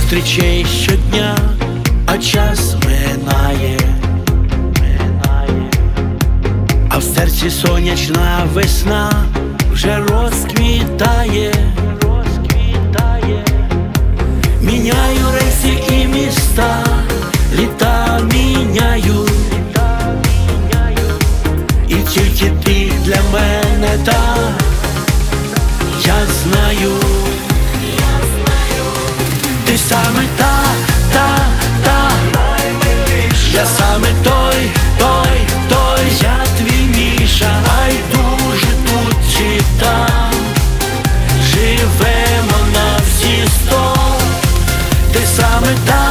зустрічей щодня, а час минає, а в серці сонячна весна вже розквітає. Міняю рейси і міста, літа міняю, і тільки ти для мене та, я знаю. Ти саме та, я саме той, я твій Міша. Ай, дуже тут чи там, живемо на всі 100. Ти саме та,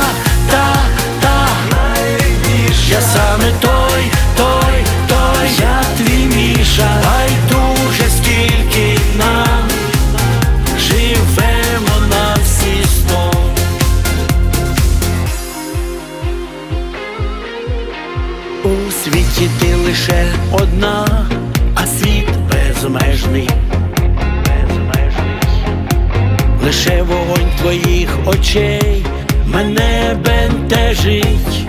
я саме той, я твій Міша. Ай, дуже скільки нам, живемо на всі 100. У світі ти лише одна, а світ безмежний. Лише вогонь твоїх очей мене бентежить.